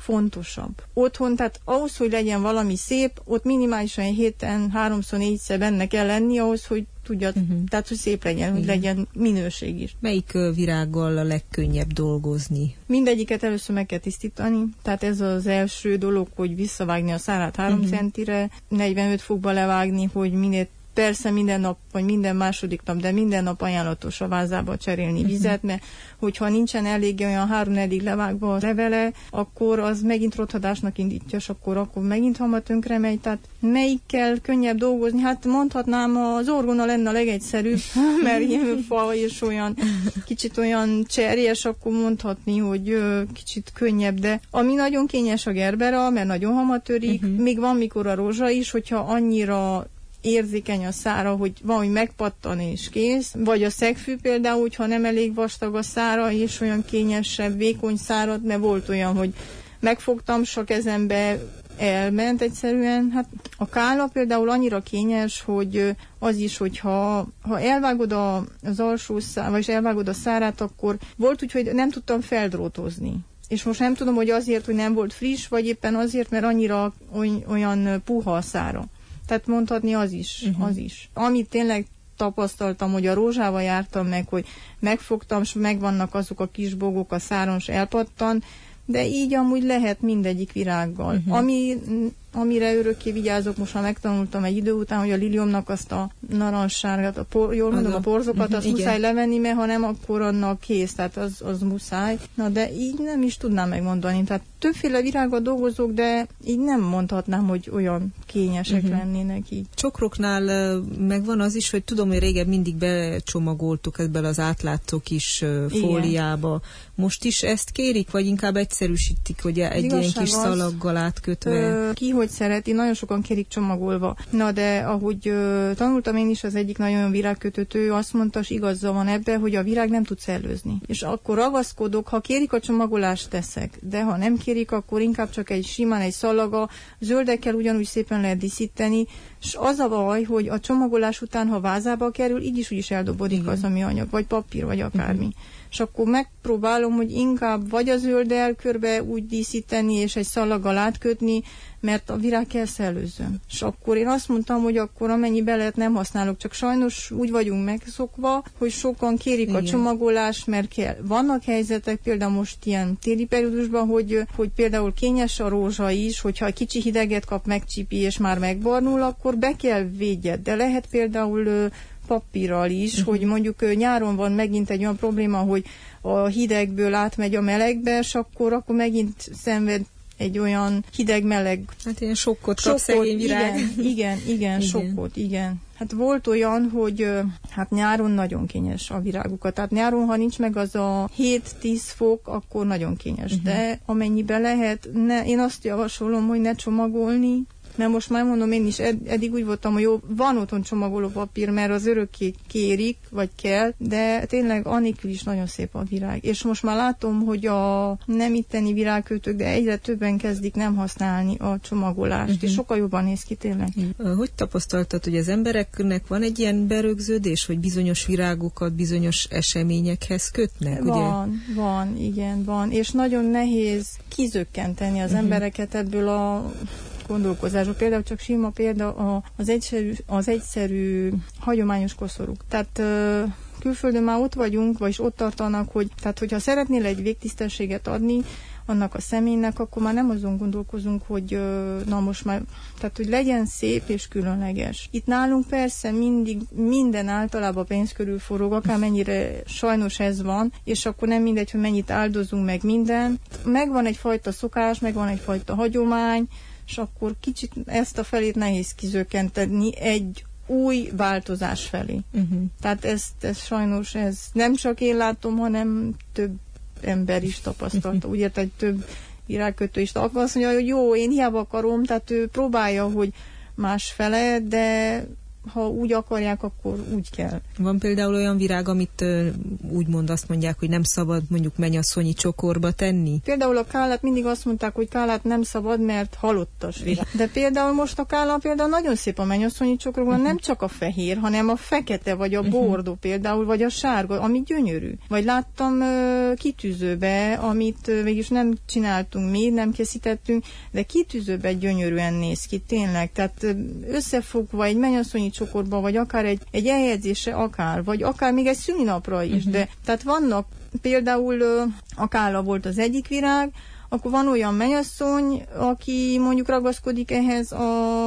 fontosabb. Otthon, tehát ahhoz, hogy legyen valami szép, ott minimálisan egy héten háromszor, négyszer benne kell lenni ahhoz, hogy tudja, uh-huh. tehát hogy szép legyen, igen. hogy legyen minőség is. Melyik virággal a legkönnyebb dolgozni? Mindegyiket először meg kell tisztítani, tehát ez az első dolog, hogy visszavágni a szárát három uh-huh. centire, negyvenöt fokba levágni, hogy minél persze minden nap, vagy minden második nap, de minden nap ajánlatos a vázába cserélni uh-huh. vizet, mert hogyha nincsen elég olyan három-négy levágva a levele, akkor az megint rothadásnak indítja, és akkor, akkor megint hamar tönkre megy. Tehát melyikkel könnyebb dolgozni? Hát mondhatnám, az orgona lenne a legegyszerűbb, mert ilyen fa és olyan kicsit olyan cserjes, akkor mondhatni, hogy ö, kicsit könnyebb, de ami nagyon kényes a gerbera, mert nagyon hamar törik, uh-huh. még van mikor a rózsa is, hogyha annyira érzékeny a szára, hogy valami megpattan és kész, vagy a szegfű például, hogyha nem elég vastag a szára, és olyan kényesebb, vékony szárad, mert volt olyan, hogy megfogtam, s a kezembe elment egyszerűen. Hát a kála például annyira kényes, hogy az is, hogyha ha elvágod a, az alsó szár, vagy elvágod a szárát, akkor volt úgy, hogy nem tudtam feldrótozni. És most nem tudom, hogy azért, hogy nem volt friss, vagy éppen azért, mert annyira oly, olyan puha a szára. Tehát mondhatni az is, uh-huh. az is. Amit tényleg tapasztaltam, hogy a rózsával jártam meg, hogy megfogtam, és megvannak azok a kis bogok a száron, és elpattan, de így amúgy lehet mindegyik virággal. Uh-huh. Ami, amire örökké vigyázok, most már megtanultam egy idő után, hogy a liliomnak azt a narancssárgát, a por, jól mondom, a porzokat, uh-huh, azt igen. muszáj levenni, mert ha nem, akkor annak kész, tehát az, az muszáj. Na de így nem is tudnám megmondani. Tehát többféle virággal dolgozok, de így nem mondhatnám, hogy olyan kényesek uh-huh. lennének így. Csokroknál megvan az is, hogy tudom, hogy régen mindig becsomagoltuk ebben az átlátszó kis fóliába. Most is ezt kérik, vagy inkább egyszerűsítik, hogy egy ilyen kis szalaggal átkötve? Ö, ki hogy szereti, nagyon sokan kérik csomagolva. Na de ahogy ö, tanultam én is, az egyik nagyon virágkötőtő, azt mondta, és igazza van ebbe, hogy a virág nem tud szellőzni. És akkor ragaszkodok, ha kérik a csomagolást, teszek, de ha nem kérik, akkor inkább csak egy simán egy szalaga, zöldekkel ugyanúgy szépen lehet díszíteni, és az a baj, hogy a csomagolás után, ha vázába kerül, így is úgy is eldobodik igen. az, ami anyag, vagy papír, vagy akármi. Uh-huh. És akkor megpróbálom, hogy inkább vagy a zölddel körbe úgy díszíteni, és egy szalaggal átkötni, mert a virág kell szellőzzön. És akkor én azt mondtam, hogy akkor amennyi belet nem használok, csak sajnos úgy vagyunk megszokva, hogy sokan kérik igen. a csomagolást, mert kell. Vannak helyzetek, például most ilyen téli periódusban, hogy, hogy például kényes a rózsa is, hogyha egy kicsi hideget kap, megcsípi, és már megbarnul, akkor be kell védjed. De lehet például papírral is, uh-huh. hogy mondjuk nyáron van megint egy olyan probléma, hogy a hidegből átmegy a melegbe, és akkor, akkor megint szenved egy olyan hideg-meleg... Hát ilyen sokkot kap szegény virág. Igen, igen, igen, igen, sokkot, igen. Hát volt olyan, hogy hát nyáron nagyon kényes a virágukat. Tehát nyáron, ha nincs meg az a hét-tíz fok, akkor nagyon kényes. Uh-huh. De amennyiben lehet, ne, én azt javasolom, hogy ne csomagolni, mert most már mondom, én is ed- eddig úgy voltam, hogy jó, van otthon csomagoló papír, mert az örökké kérik, vagy kell, de tényleg anélkül is nagyon szép a virág. És most már látom, hogy a nem itteni virágkötők, de egyre többen kezdik nem használni a csomagolást, uh-huh. és sokkal jobban néz ki tényleg. Uh, hogy tapasztaltad, hogy az embereknek van egy ilyen berögződés, hogy bizonyos virágokat bizonyos eseményekhez kötnek, van, ugye? Van, igen, van. És nagyon nehéz kizökkenteni az uh-huh. embereket ebből a gondolkozások. Például csak sima példa az egyszerű, az egyszerű hagyományos koszorúk. Tehát külföldön már ott vagyunk, vagyis ott tartanak, hogy tehát hogyha szeretnél egy végtisztességet adni annak a személynek, akkor már nem azon gondolkozunk, hogy na most már, tehát hogy legyen szép és különleges. Itt nálunk persze mindig minden általában pénz körül forog, akármennyire sajnos ez van, és akkor nem mindegy, hogy mennyit áldozunk meg minden. Megvan egyfajta szokás, megvan egyfajta hagyomány, és akkor kicsit ezt a felét nehéz kizökkenteni egy új változás felé. Uh-huh. Tehát ezt, ez sajnos ez nem csak én látom, hanem több ember is tapasztalta. Úgy érte, hogy több virágkötő is. Akkor azt mondja, hogy jó, én hiába akarom, tehát ő próbálja, hogy másfele, de ha úgy akarják, akkor úgy kell. Van például olyan virág, amit ö, úgymond azt mondják, hogy nem szabad mondjuk mennyasszonyi csokorba tenni? Például a kálát mindig azt mondták, hogy kálát nem szabad, mert halottas virág. De például most a kála például nagyon szép a mennyasszonyi csokorban, uh-huh. nem csak a fehér, hanem a fekete, vagy a bordó uh-huh. például, vagy a sárga, ami gyönyörű. Vagy láttam ö, kitűzőbe, amit ö, mégis nem csináltunk mi, nem készítettünk, de kitűzőbe gyönyörűen néz ki, tényleg. Tehát összefogva egy mennyasszonyi csokorba, vagy akár egy, egy eljegyzése, akár, vagy akár még egy szülinapra is. Uh-huh. De tehát vannak például a kála volt az egyik virág, akkor van olyan mennyasszony, aki mondjuk ragaszkodik ehhez a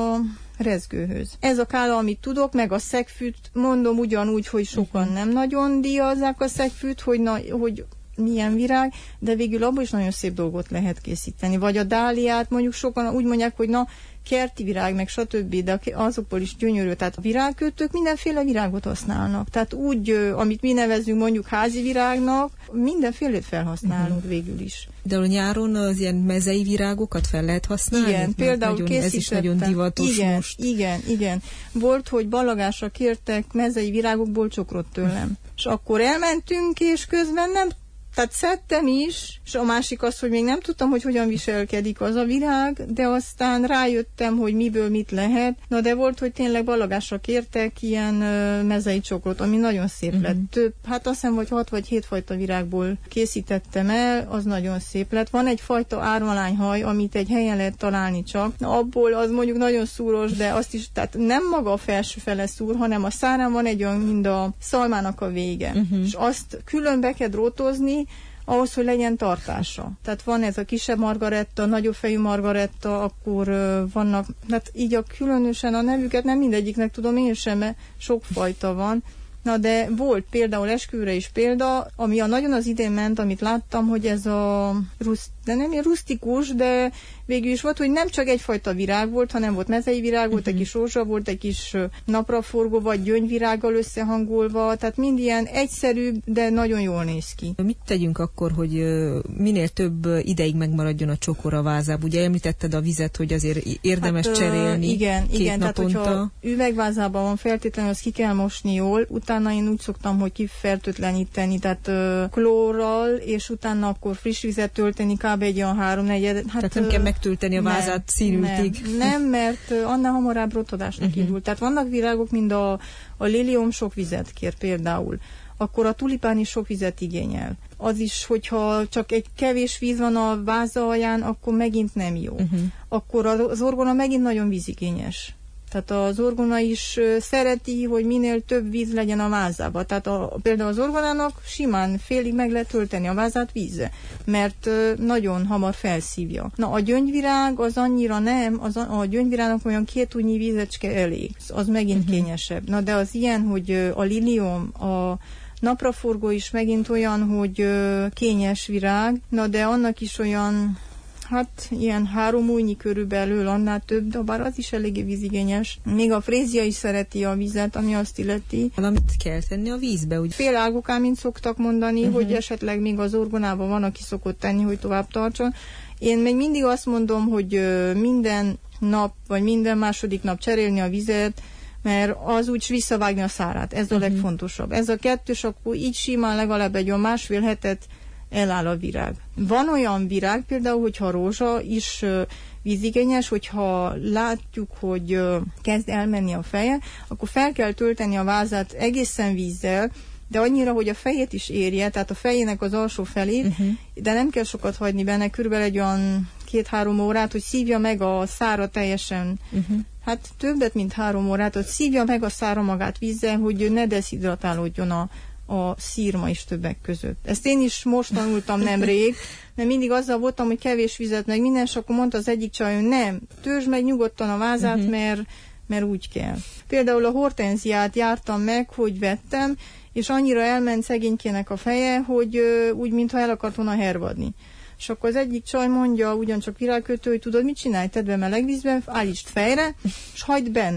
rezgőhöz. Ez a kála, amit tudok, meg a szegfűt, mondom ugyanúgy, hogy sokan uh-huh. nem nagyon díjazzák a szegfűt, hogy, na, hogy milyen virág, de végül abból is nagyon szép dolgot lehet készíteni. Vagy a dáliát, mondjuk sokan úgy mondják, hogy na, kerti virág, meg stb., de azokból is gyönyörű. Tehát a virágkötők mindenféle virágot használnak. Tehát úgy, amit mi nevezünk mondjuk házi virágnak, mindenfélét felhasználunk uh-huh. végül is. De a nyáron az ilyen mezei virágokat fel lehet használni? Igen, például nagyon, készítettem. Ez is nagyon divatos igen, most. Igen, igen. Volt, hogy ballagásra kértek mezei virágokból csokrot tőlem. És akkor elmentünk, és közben nem Tehát szedtem is, és a másik az, hogy még nem tudtam, hogy hogyan viselkedik az a virág, de aztán rájöttem, hogy miből mit lehet. Na de volt, hogy tényleg ballagásra kértek ilyen uh, mezei csokrot, ami nagyon szép uh-huh. lett. Több, hát azt hiszem, hogy hat vagy hét fajta virágból készítettem el, az nagyon szép lett. Van egy fajta árvalányhaj, amit egy helyen lehet találni csak. Na, abból az mondjuk nagyon szúros, de azt is, tehát nem maga a felső fele szúr, hanem a szárán van egy olyan, mint a szalmának a vége. Uh-huh. És azt külön be kell drótozni, ahhoz, hogy legyen tartása. Tehát van ez a kisebb margaretta, nagyobb fejű margaretta, akkor uh, vannak, hát így a különösen a nevüket nem mindegyiknek tudom én sem, mert sok fajta van. Na de volt például esküvőre is példa, ami a nagyon az idén ment, amit láttam, hogy ez a ruszt, de nem ilyen rusztikus, de végül is volt, hogy nem csak egyfajta virág volt, hanem volt mezei virág, volt uh-huh. egy kis rózsa, volt egy kis napraforgó, vagy gyöngyvirággal összehangolva, tehát mind ilyen egyszerű, de nagyon jól néz ki. Mit tegyünk akkor, hogy minél több ideig megmaradjon a csokor a vázába? Ugye említetted a vizet, hogy azért érdemes hát, cserélni igen, két igen, naponta. Tehát, hogyha üvegvázában van feltétlenül, azt ki kell mosni jól, utána én úgy szoktam, hogy kifertőtleníteni, tehát uh, klórral, és utána akkor friss vizet tölteni, kb. Egy olyan háromnegyed. Hát, tehát nem kell megtölteni a vázát nem, színültig. Nem, nem, mert uh, annál hamarabb rothadásnak uh-huh. indul. Tehát vannak virágok, mint a, a lilium sok vizet kér például. Akkor a tulipán is sok vizet igényel. Az is, hogyha csak egy kevés víz van a váza alján, akkor megint nem jó. Uh-huh. Akkor az orgona megint nagyon vízigényes. Tehát az orgona is szereti, hogy minél több víz legyen a vázába. Tehát a, például az orgonának simán félig meg lehet tölteni a vázát vízzel, mert nagyon hamar felszívja. Na a gyöngyvirág az annyira nem, az a, a gyöngyvirágnak olyan két újnyi vízecske elég. Az megint uh-huh. kényesebb. Na de az ilyen, hogy a lilium, a napraforgó is megint olyan, hogy kényes virág, na de annak is olyan, hát ilyen három újnyi körülbelül, annál több, de bár az is eléggé vízigényes. Még a frézia is szereti a vizet, ami azt illeti. Valamit kell tenni a vízbe, úgy? Fél águkán, mint szoktak mondani, uh-huh. hogy esetleg még az orgonában van, aki szokott tenni, hogy tovább tartson. Én még mindig azt mondom, hogy minden nap, vagy minden második nap cserélni a vizet, mert az úgy visszavágni a szárát. Ez a uh-huh. legfontosabb. Ez a kettős, akkor így simán legalább egy olyan másfél hetet eláll a virág. Van olyan virág, például, hogyha rózsa is uh, vízigényes, hogyha látjuk, hogy uh, kezd elmenni a feje, akkor fel kell tölteni a vázát egészen vízzel, de annyira, hogy a fejét is érje, tehát a fejének az alsó felét, uh-huh. de nem kell sokat hagyni benne, körülbelül egy olyan két-három órát, hogy szívja meg a szára teljesen, uh-huh. hát többet, mint három órát, hogy szívja meg a szára magát vízzel, hogy ne deszhidratálódjon a a szírma is többek között. Ezt én is most tanultam nemrég, mert mindig azzal voltam, hogy kevés vizet, meg minden, és akkor mondta az egyik csaj, hogy nem, törzs meg nyugodtan a vázát, uh-huh. mert, mert úgy kell. Például a hortenziát jártam meg, hogy vettem, és annyira elment szegénykének a feje, hogy ö, úgy, mintha el akart volna hervadni. És akkor az egyik csaj mondja, ugyancsak virágkötő, hogy tudod, mit csinálj, tedd be meleg vízbe, állítsd fejre, és hagyd benne.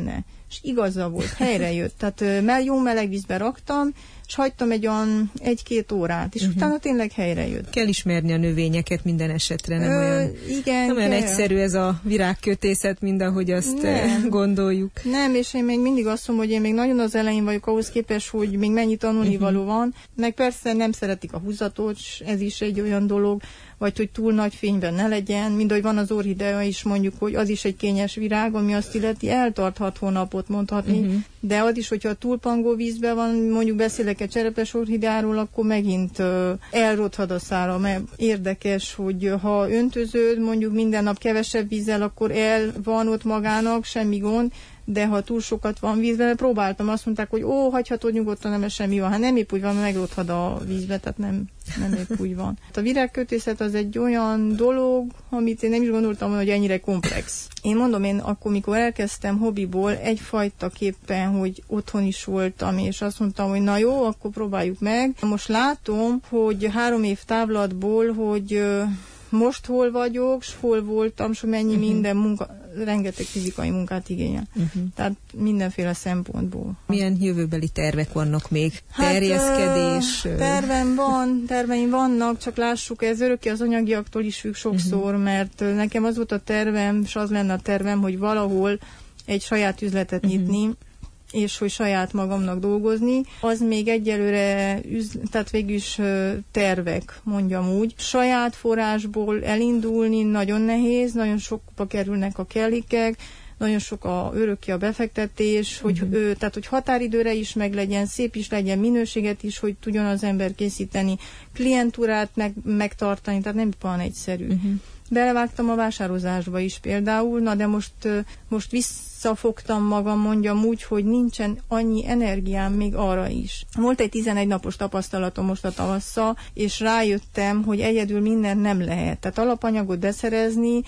és igaza volt, helyre jött. Tehát mert jó meleg vízbe raktam, és hagytam egy olyan egy-két órát, és uh-huh. utána tényleg helyre jött. Kell ismerni a növényeket minden esetre, nem Ö, olyan, igen, nem olyan kell. egyszerű ez a virágkötészet, mint ahogy azt nem. gondoljuk. Nem, és én még mindig azt mondom, hogy én még nagyon az elején vagyok ahhoz képest, hogy még mennyi tanulnivaló uh-huh. van, meg persze nem szeretik a húzatot, ez is egy olyan dolog, vagy hogy túl nagy fényben ne legyen, mind ahogy van az orchidea is, mondjuk, hogy az is egy kényes virág, ami azt illeti, eltart hat hónapot mondhatni, uh-huh. de az is, hogyha túl pangó vízben van, mondjuk beszélek egy cserepes orchideáról, akkor megint uh, elrothad a szára, mert érdekes, hogy ha öntözöd, mondjuk minden nap kevesebb vízzel, akkor el van ott magának, semmi gond, de ha túl sokat van vízben, próbáltam, azt mondták, hogy ó, hagyhatod nyugodtan, nem semmi van. Hát nem épp úgy van, megrothad a vízbe, tehát nem, nem épp úgy van. A virágkötészet az egy olyan dolog, amit én nem is gondoltam, hogy ennyire komplex. Én mondom, én akkor, mikor elkezdtem hobbiból, egyfajta képpen, hogy otthon is voltam, és azt mondtam, hogy na jó, akkor próbáljuk meg. Most látom, hogy három év távlatból, hogy most hol vagyok, s hol voltam, s mennyi uh-huh. minden munka, rengeteg fizikai munkát igényel. Uh-huh. Tehát mindenféle szempontból. Milyen jövőbeli tervek vannak még? Hát, Terjeszkedés? Uh, tervem van, terveim vannak, csak lássuk, ez örökké az anyagiaktól is függ sokszor, uh-huh. mert nekem az volt a tervem, és az lenne a tervem, hogy valahol egy saját üzletet uh-huh. nyitni, és hogy saját magamnak dolgozni, az még egyelőre, üzl- tehát végülis tervek, mondjam úgy. Saját forrásból elindulni nagyon nehéz, nagyon sokba kerülnek a kellékek, nagyon sok a örökké a befektetés, hogy, uh-huh. ő, tehát hogy határidőre is meg legyen, szép is legyen, minőséget is, hogy tudjon az ember készíteni, klientúrát meg, megtartani, tehát nem van egyszerű. Uh-huh. Belevágtam a vásározásba is például, na de most, most visszafogtam magam, mondjam úgy, hogy nincsen annyi energiám még arra is. Volt egy tizenegy napos tapasztalatom most a tavasszal, és rájöttem, hogy egyedül minden nem lehet. Tehát alapanyagot beszerezni,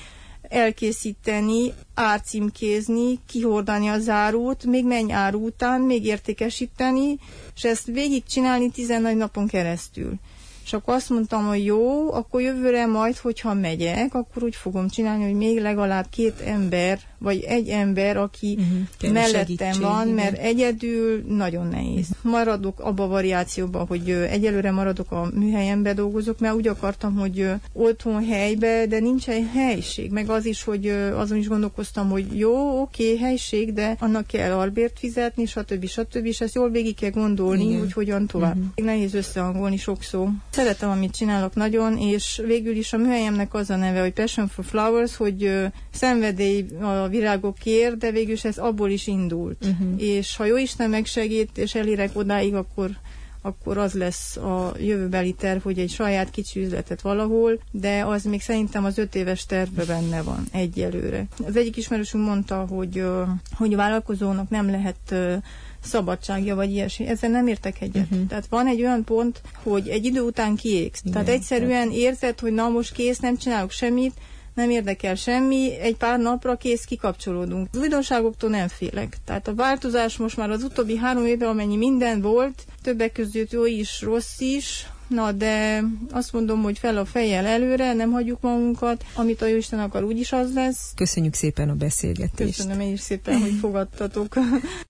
elkészíteni, árcímkézni, kihordani az árut, még menj áru után, még értékesíteni, és ezt végigcsinálni tizenegy napon keresztül. És akkor azt mondtam, hogy jó, akkor jövőre majd, hogyha megyek, akkor úgy fogom csinálni, hogy még legalább két ember, vagy egy ember, aki uh-huh. mellettem segítség, van, igen. mert egyedül nagyon nehéz. Maradok abba a variációban, hogy egyelőre maradok a műhelyembe dolgozok, mert úgy akartam, hogy otthon helybe, de nincs egy helység. Meg az is, hogy azon is gondolkoztam, hogy jó, oké, helység, de annak kell albért fizetni, stb. stb. És ezt jól végig kell gondolni, igen. úgy hogyan tovább. Uh-huh. Nehéz összehangolni sok szó. Szeretem, amit csinálok nagyon, és végül is a műhelyemnek az a neve, hogy Passion for Flowers, hogy uh, szenvedély a virágokért, de végül is ez abból is indult. Uh-huh. És ha jó Isten megsegít, és elérek odáig, akkor, akkor az lesz a jövőbeli terv, hogy egy saját kicsi üzletet valahol, de az még szerintem az öt éves tervben benne van egyelőre. Az egyik ismerősünk mondta, hogy, uh, hogy a vállalkozónak nem lehet uh, szabadságja, vagy ilyesmi. Ezzel nem értek egyet. Uh-huh. Tehát van egy olyan pont, hogy egy idő után kiégsz. Igen, tehát egyszerűen tehát... érzed, hogy na most kész, nem csinálok semmit, nem érdekel semmi, egy pár napra kész, kikapcsolódunk. Az újdonságoktól nem félek. Tehát a változás most már az utóbbi három évben, amennyi minden volt, többek között jó is, rossz is, na de azt mondom, hogy fel a fejjel előre, nem hagyjuk magunkat, amit a Jóisten akar, úgyis az lesz. Köszönjük szépen a beszélgetést. Köszönöm én is szépen, hogy fogadtatok.